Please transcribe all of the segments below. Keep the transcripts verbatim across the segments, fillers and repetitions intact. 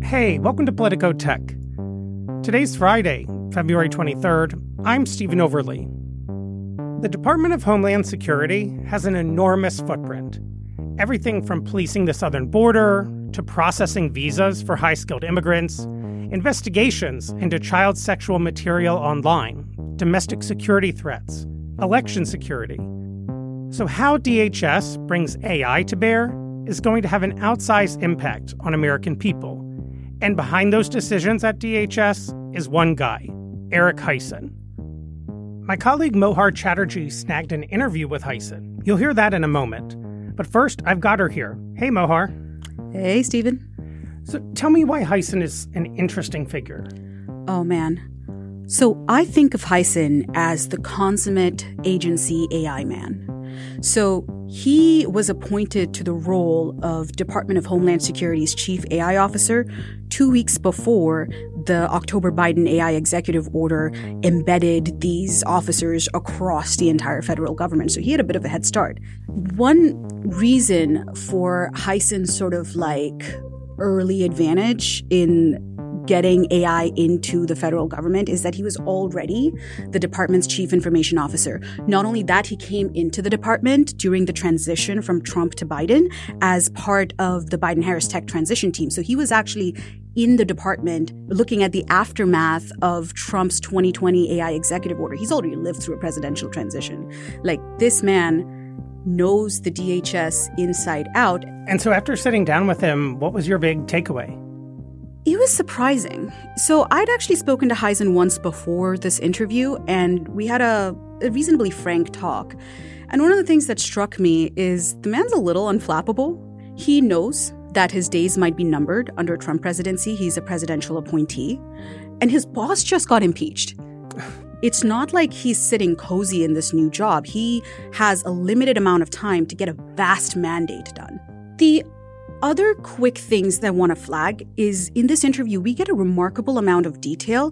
Hey, welcome to Politico Tech. Today's Friday, February twenty-third. I'm Stephen Overly. The Department of Homeland Security has an enormous footprint. Everything from policing the southern border to processing visas for high-skilled immigrants, investigations into child sexual material online, domestic security threats, election security. So how D H S brings A I to bear is going to have an outsized impact on American people. And behind those decisions at D H S is one guy, Eric Hyson. My colleague Mohar Chatterjee snagged an interview with Hyson. You'll hear that in a moment. But first, I've got her here. Hey, Mohar. Hey, Stephen. So tell me why Hyson is an interesting figure. Oh, man. So I think of Hyson as the consummate agency A I man. So he was appointed to the role of Department of Homeland Security's chief A I officer two weeks before the October Biden A I executive order embedded these officers across the entire federal government. So he had a bit of a head start. One reason for Hyson's sort of like early advantage in getting A I into the federal government is that he was already the department's chief information officer. Not only that, he came into the department during the transition from Trump to Biden as part of the Biden-Harris tech transition team. So he was actually in the department looking at the aftermath of Trump's twenty twenty A I executive order. He's already lived through a presidential transition. Like, this man knows the D H S inside out. And so after sitting down with him, what was your big takeaway? It was surprising. So I'd actually spoken to Hyson once before this interview, and we had a, a reasonably frank talk. And one of the things that struck me is the man's a little unflappable. He knows that his days might be numbered under a Trump presidency. He's a presidential appointee. And his boss just got impeached. It's not like he's sitting cozy in this new job. He has a limited amount of time to get a vast mandate done. The other quick things that I want to flag is in this interview, we get a remarkable amount of detail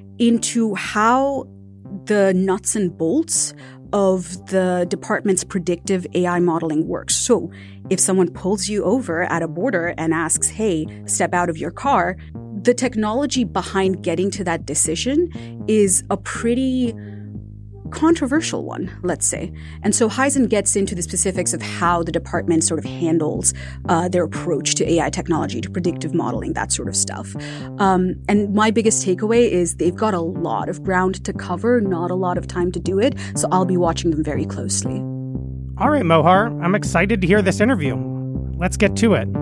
into how the nuts and bolts of the department's predictive A I modeling works. So if someone pulls you over at a border and asks, hey, step out of your car, the technology behind getting to that decision is a pretty controversial one, let's say. And so Hyson gets into the specifics of how the department sort of handles uh, their approach to A I technology, to predictive modeling, that sort of stuff. Um, and my biggest takeaway is they've got a lot of ground to cover, not a lot of time to do it. So I'll be watching them very closely. All right, Mohar, I'm excited to hear this interview. Let's get to it.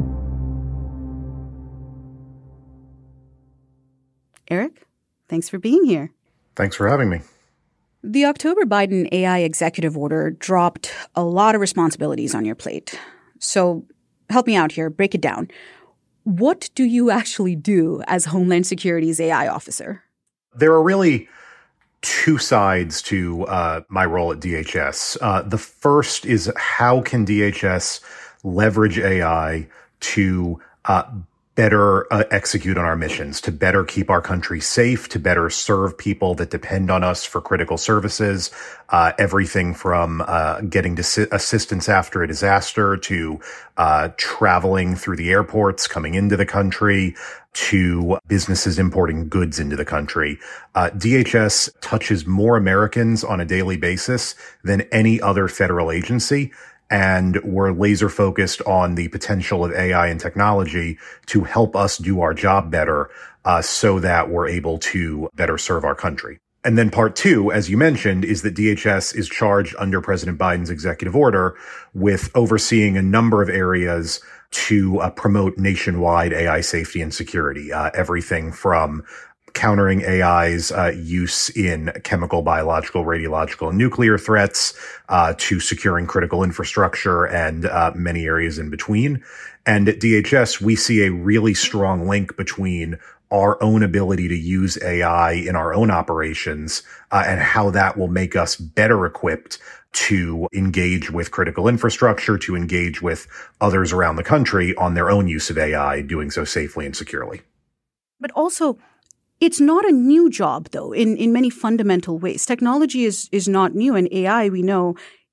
Eric, thanks for being here. Thanks for having me. The October Biden A I executive order dropped a lot of responsibilities on your plate. So help me out here, break it down. What do you actually do as Homeland Security's A I officer? There are really two sides to uh, my role at D H S. Uh, the first is how can D H S leverage A I to uh, better uh, execute on our missions, to better keep our country safe, to better serve people that depend on us for critical services, uh, everything from uh, getting to assistance after a disaster to uh, traveling through the airports, coming into the country, to businesses importing goods into the country. Uh, D H S touches more Americans on a daily basis than any other federal agency. And we're laser focused on the potential of A I and technology to help us do our job better, uh, so that we're able to better serve our country. And then part two, as you mentioned, is that D H S is charged under President Biden's executive order with overseeing a number of areas to uh, promote nationwide A I safety and security, uh, everything from countering A I's uh, use in chemical, biological, radiological, and nuclear threats, uh, to securing critical infrastructure and uh, many areas in between. And at D H S, we see a really strong link between our own ability to use A I in our own operations uh, and how that will make us better equipped to engage with critical infrastructure, to engage with others around the country on their own use of A I, doing so safely and securely. But also, it's not a new job, though, in, in many fundamental ways. Technology is, is not new, and A I, we know,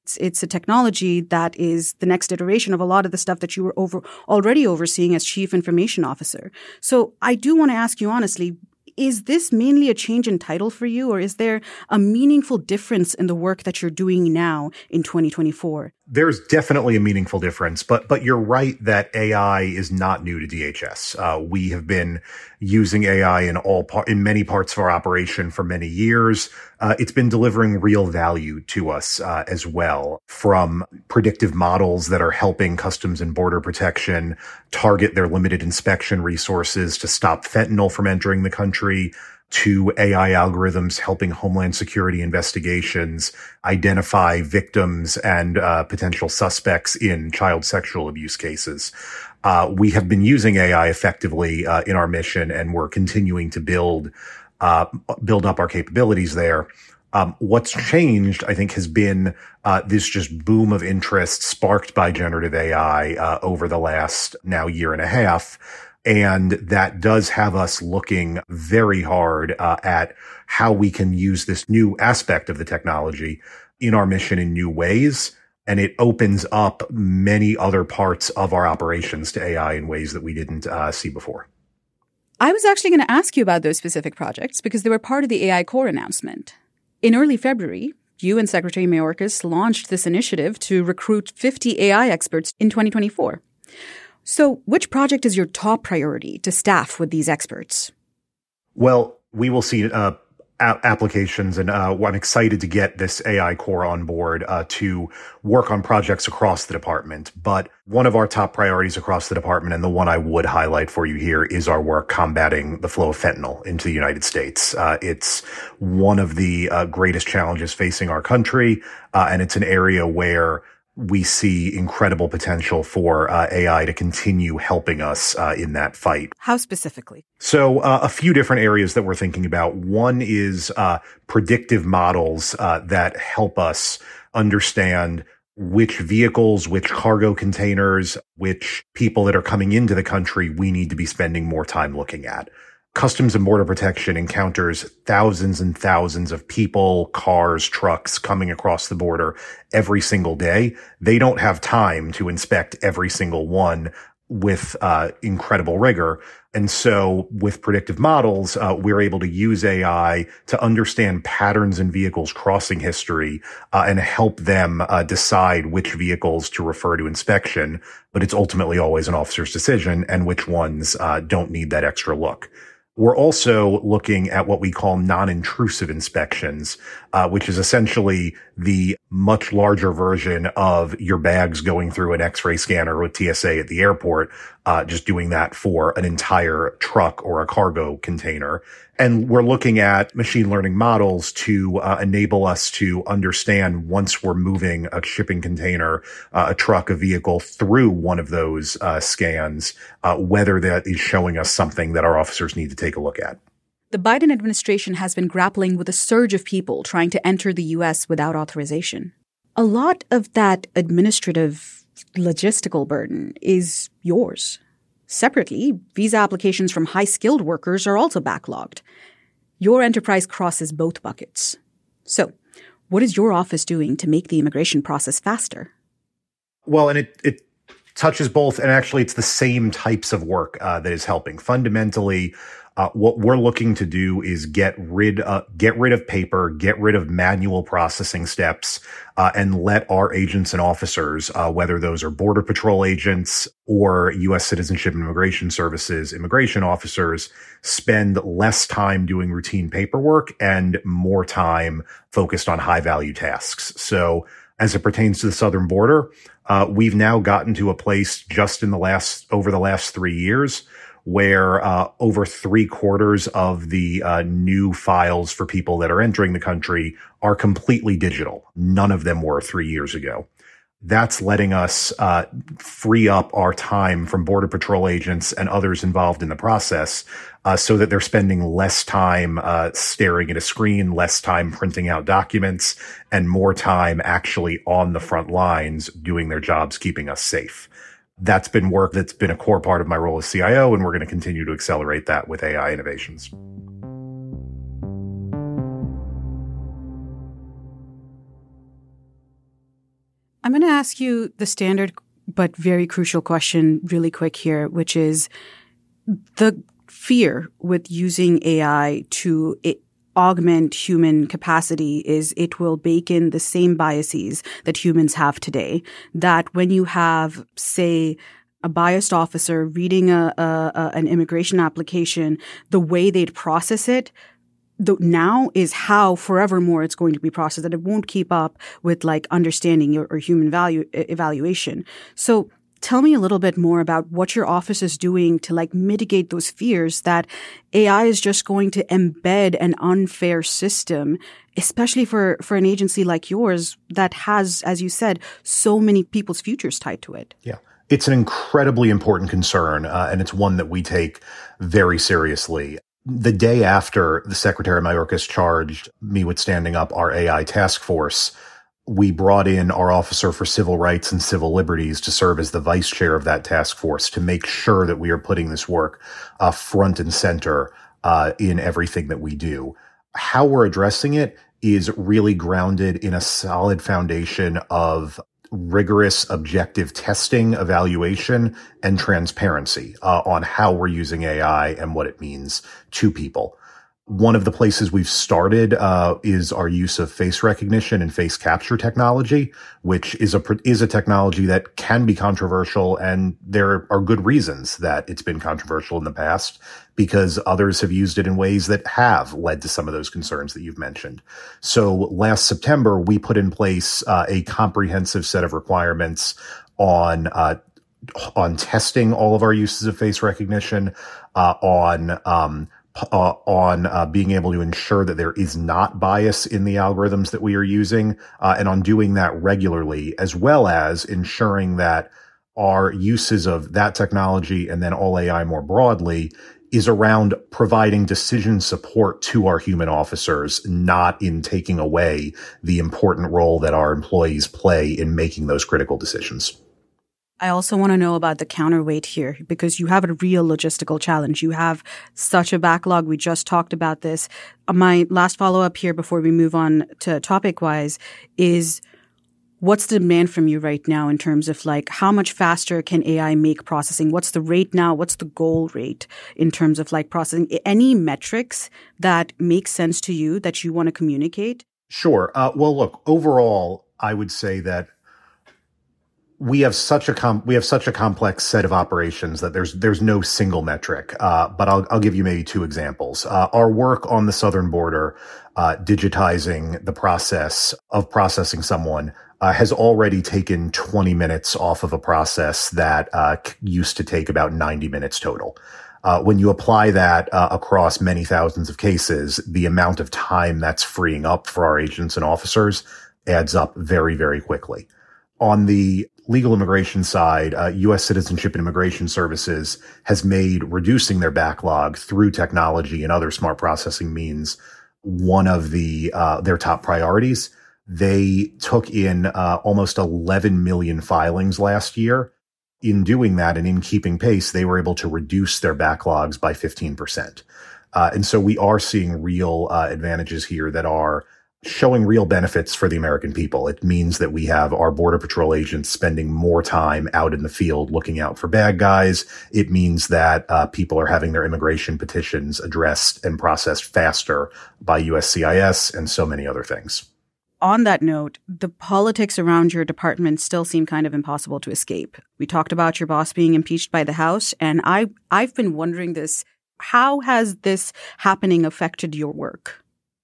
It's, it's a technology that is the next iteration of a lot of the stuff that you were over already overseeing as chief information officer. So I do want to ask you honestly, is this mainly a change in title for you, or is there a meaningful difference in the work that you're doing now in twenty twenty-four? There's definitely a meaningful difference, but but you're right that A I is not new to D H S. Uh, we have been using A I in all par- in many parts of our operation for many years. Uh, it's been delivering real value to us uh, as well, from predictive models that are helping Customs and Border Protection target their limited inspection resources to stop fentanyl from entering the country, to A I algorithms helping Homeland Security investigations identify victims and uh, potential suspects in child sexual abuse cases. Uh, we have been using A I effectively uh, in our mission, and we're continuing to build uh, build up our capabilities there. Um, what's changed, I think, has been uh, this just boom of interest sparked by generative A I uh, over the last now year and a half. And that does have us looking very hard uh, at how we can use this new aspect of the technology in our mission in new ways. And it opens up many other parts of our operations to A I in ways that we didn't uh, see before. I was actually going to ask you about those specific projects because they were part of the A I Core announcement. In early February, you and Secretary Mayorkas launched this initiative to recruit fifty A I experts in twenty twenty-four. So which project is your top priority to staff with these experts? Well, we will see uh, a- applications, and uh, I'm excited to get this A I Core on board uh, to work on projects across the department. But one of our top priorities across the department, and the one I would highlight for you here, is our work combating the flow of fentanyl into the United States. Uh, it's one of the uh, greatest challenges facing our country, uh, and it's an area where we see incredible potential for uh, A I to continue helping us uh, in that fight. How specifically? So uh, a few different areas that we're thinking about. One is uh, predictive models uh, that help us understand which vehicles, which cargo containers, which people that are coming into the country we need to be spending more time looking at. Customs and Border Protection encounters thousands and thousands of people, cars, trucks coming across the border every single day. They don't have time to inspect every single one with uh, incredible rigor. And so with predictive models, uh, we're able to use A I to understand patterns in vehicles' crossing history uh, and help them uh, decide which vehicles to refer to inspection. But it's ultimately always an officer's decision, and which ones uh, don't need that extra look. We're also looking at what we call non-intrusive inspections, uh, which is essentially the much larger version of your bags going through an X-ray scanner with T S A at the airport, uh, just doing that for an entire truck or a cargo container. And we're looking at machine learning models to uh, enable us to understand, once we're moving a shipping container, uh, a truck, a vehicle through one of those uh, scans, uh, whether that is showing us something that our officers need to take a look at. The Biden administration has been grappling with a surge of people trying to enter the U S without authorization. A lot of that administrative logistical burden is yours. Separately, visa applications from high-skilled workers are also backlogged. Your enterprise crosses both buckets. So, what is your office doing to make the immigration process faster? Well, and it, it touches both, and actually it's the same types of work uh, that is helping. Fundamentally, Uh, what we're looking to do is get rid, uh, get rid of paper, get rid of manual processing steps, uh, and let our agents and officers, uh, whether those are Border Patrol agents or U S Citizenship and Immigration Services immigration officers, spend less time doing routine paperwork and more time focused on high value tasks. So as it pertains to the southern border, uh, we've now gotten to a place just in the last, over the last three years where uh, over three quarters of the uh, new files for people that are entering the country are completely digital. None of them were three years ago. That's letting us uh, free up our time from Border Patrol agents and others involved in the process uh, so that they're spending less time uh, staring at a screen, less time printing out documents, and more time actually on the front lines doing their jobs, keeping us safe. That's been work that's been a core part of my role as C I O, and we're going to continue to accelerate that with A I innovations. I'm going to ask you the standard but very crucial question really quick here, which is the fear with using A I to it, augment human capacity is it will bake in the same biases that humans have today. That when you have, say, a biased officer reading a, a, a an immigration application, the way they'd process it the, now is how forevermore it's going to be processed, that it won't keep up with like understanding or, or human value evaluation. So tell me a little bit more about what your office is doing to like mitigate those fears that A I is just going to embed an unfair system, especially for, for an agency like yours that has, as you said, so many people's futures tied to it. Yeah. It's an incredibly important concern, uh, and it's one that we take very seriously. The day after the Secretary Mayorkas charged me with standing up our A I task force, we brought in our Officer for Civil Rights and Civil Liberties to serve as the vice chair of that task force to make sure that we are putting this work uh, front and center uh, in everything that we do. How we're addressing it is really grounded in a solid foundation of rigorous objective testing, evaluation, and transparency uh, on how we're using A I and what it means to people. One of the places we've started uh, is our use of face recognition and face capture technology, which is a is a technology that can be controversial, and there are good reasons that it's been controversial in the past because others have used it in ways that have led to some of those concerns that you've mentioned. So last September, we put in place uh, a comprehensive set of requirements on uh, on testing all of our uses of face recognition, uh, on um, Uh, on uh, being able to ensure that there is not bias in the algorithms that we are using, uh, and on doing that regularly, as well as ensuring that our uses of that technology and then all A I more broadly is around providing decision support to our human officers, not in taking away the important role that our employees play in making those critical decisions. I also want to know about the counterweight here, because you have a real logistical challenge. You have such a backlog. We just talked about this. My last follow-up here before we move on to topic-wise is what's the demand from you right now in terms of like how much faster can A I make processing? What's the rate now? What's the goal rate in terms of like processing? Any metrics that make sense to you that you want to communicate? Sure. Uh, well, look, overall, I would say that we have such a com- we have such a complex set of operations that there's there's no single metric. Uh, but I'll I'll give you maybe two examples. Uh, our work on the southern border, uh, digitizing the process of processing someone, uh, has already taken twenty minutes off of a process that uh, used to take about ninety minutes total. Uh, when you apply that uh, across many thousands of cases, the amount of time that's freeing up for our agents and officers adds up very, very quickly. On the legal immigration side, uh, U S Citizenship and Immigration Services has made reducing their backlog through technology and other smart processing means one of the uh, their top priorities. They took in uh, almost eleven million filings last year. In doing that and in keeping pace, they were able to reduce their backlogs by fifteen percent. Uh, and so we are seeing real uh, advantages here that are showing real benefits for the American people. It means that we have our Border Patrol agents spending more time out in the field looking out for bad guys. It means that uh, people are having their immigration petitions addressed and processed faster by U S C I S and so many other things. On that note, the politics around your department still seem kind of impossible to escape. We talked about your boss being impeached by the House, and I, I've been wondering this. How has this happening affected your work?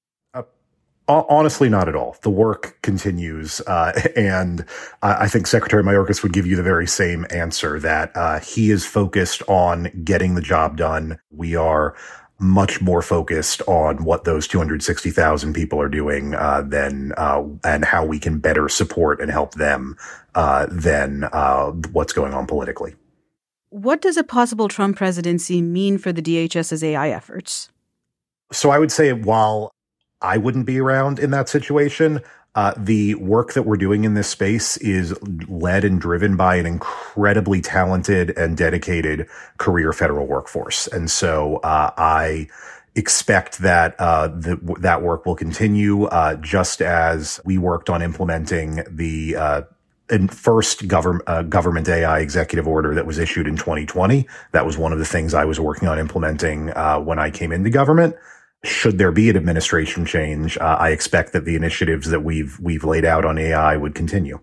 Honestly, not at all. The work continues, uh, and uh, I think Secretary Mayorkas would give you the very same answer, that uh, he is focused on getting the job done. We are much more focused on what those two hundred sixty thousand people are doing uh, than uh, and how we can better support and help them uh, than uh, what's going on politically. What does a possible Trump presidency mean for the DHS's A I efforts? So I would say while I wouldn't be around in that situation, Uh, the work that we're doing in this space is led and driven by an incredibly talented and dedicated career federal workforce. And so uh, I expect that uh, the, that work will continue, uh, just as we worked on implementing the uh, and first government uh, government A I executive order that was issued in twenty twenty. That was one of the things I was working on implementing uh, when I came into government. Should there be an administration change, uh, I expect that the initiatives that we've we've laid out on A I would continue.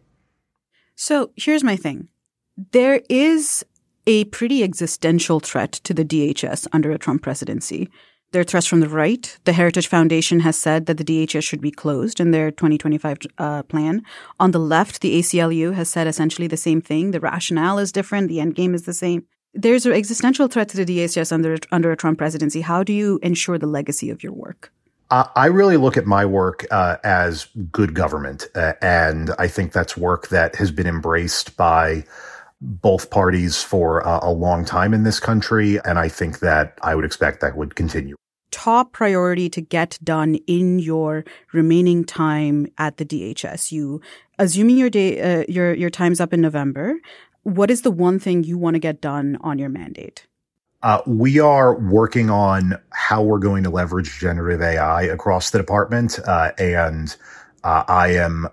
So here's my thing. There is a pretty existential threat to the D H S under a Trump presidency. There are threats from the right. The Heritage Foundation has said that the D H S should be closed in their twenty twenty-five uh, plan. On the left, the A C L U has said essentially the same thing. The rationale is different. The end game is the same. There's an existential threat to the D H S under, under a Trump presidency. How do you ensure the legacy of your work? Uh, I really look at my work uh, as good government, uh, and I think that's work that has been embraced by both parties for uh, a long time in this country, and I think that I would expect that would continue. Top priority to get done in your remaining time at the D H S. You, assuming your day, uh, your your time's up in November, what is the one thing you want to get done on your mandate? Uh, we are working on how we're going to leverage generative A I across the department, uh, and uh, I am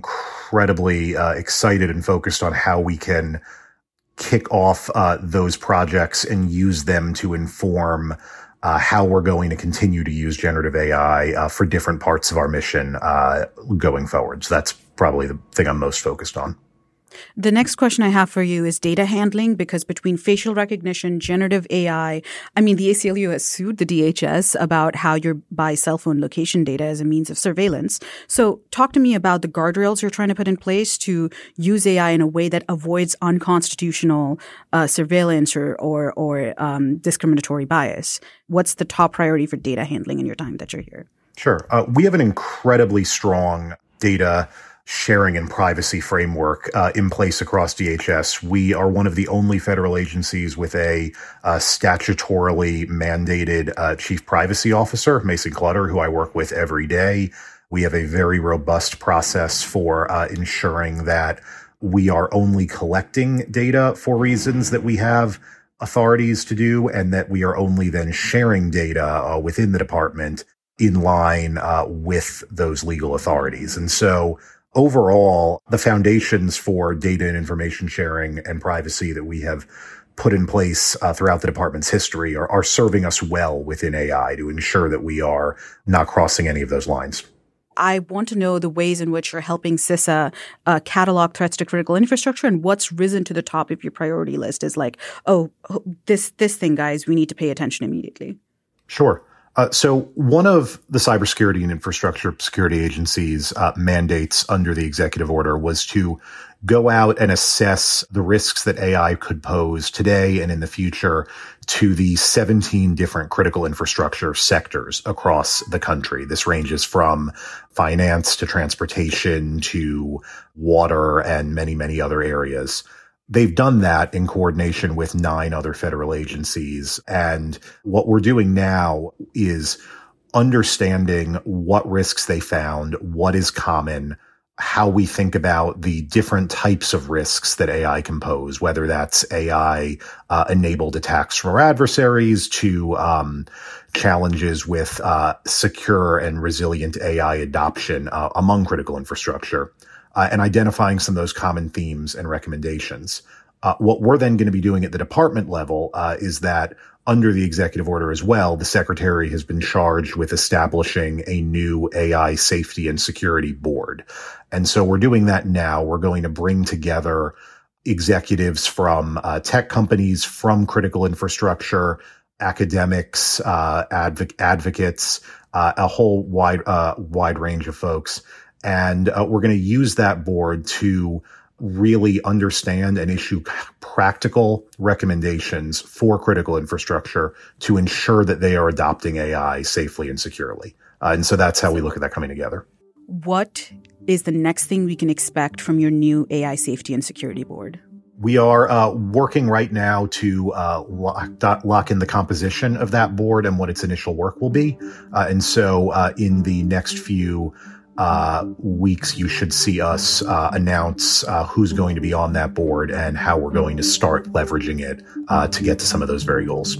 incredibly uh, excited and focused on how we can kick off uh, those projects and use them to inform uh, how we're going to continue to use generative A I uh, for different parts of our mission uh, going forward. So that's probably the thing I'm most focused on. The next question I have for you is data handling, because between facial recognition, generative A I, I mean, the A C L U has sued the D H S about how you buy cell phone location data as a means of surveillance. So talk to me about the guardrails you're trying to put in place to use A I in a way that avoids unconstitutional uh, surveillance or, or, or um, discriminatory bias. What's the top priority for data handling in your time that you're here? Sure. Uh, we have an incredibly strong data sharing and privacy framework uh, in place across D H S. We are one of the only federal agencies with a uh, statutorily mandated uh, chief privacy officer, Mason Clutter, who I work with every day. We have a very robust process for uh, ensuring that we are only collecting data for reasons that we have authorities to do, and that we are only then sharing data uh, within the department in line uh, with those legal authorities. And so overall, the foundations for data and information sharing and privacy that we have put in place uh, throughout the department's history are, are serving us well within A I to ensure that we are not crossing any of those lines. I want to know the ways in which you're helping CISA uh, catalog threats to critical infrastructure, and what's risen to the top of your priority list is like, oh, this this thing, guys, we need to pay attention immediately. Sure. Uh, so one of the cybersecurity and infrastructure security agency's uh, mandates under the executive order was to go out and assess the risks that A I could pose today and in the future to the seventeen different critical infrastructure sectors across the country. This ranges from finance to transportation to water and many, many other areas. They've done that in coordination with nine other federal agencies. And what we're doing now is understanding what risks they found, what is common, how we think about the different types of risks that A I can pose, whether that's A I uh, enabled attacks from our adversaries to um, challenges with uh, secure and resilient A I adoption uh, among critical infrastructure. Uh, and identifying some of those common themes and recommendations. Uh, what we're then going to be doing at the department level uh, is that under the executive order as well, the secretary has been charged with establishing a new A I safety and security board. And so we're doing that now. We're going to bring together executives from uh, tech companies, from critical infrastructure, academics, uh, adv- advocates, uh, a whole wide, uh, wide range of folks. And uh, we're going to use that board to really understand and issue practical recommendations for critical infrastructure to ensure that they are adopting A I safely and securely. Uh, and so that's how we look at that coming together. What is the next thing we can expect from your new A I safety and security board? We are uh, working right now to uh, lock, lock in the composition of that board and what its initial work will be. Uh, and so uh, in the next few Uh, weeks, you should see us uh, announce uh, who's going to be on that board and how we're going to start leveraging it uh, to get to some of those very goals.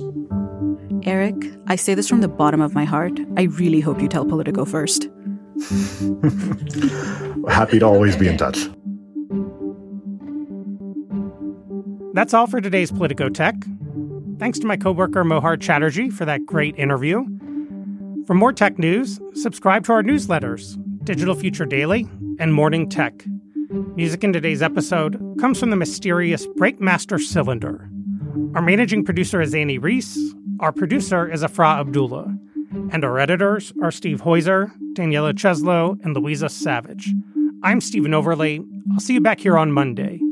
Eric, I say this from the bottom of my heart. I really hope you tell Politico first. Happy to always be in touch. That's all for today's Politicotech. Thanks to my coworker Mohar Chatterjee for that great interview. For more tech news, subscribe to our newsletters, Digital Future Daily and Morning Tech. Music in today's episode comes from the mysterious Breakmaster Cylinder. Our managing producer is Annie Reese. Our producer is Afra Abdullah. And our editors are Steve Heuser, Daniela Cheslow, and Louisa Savage. I'm Stephen Overley. I'll see you back here on Monday.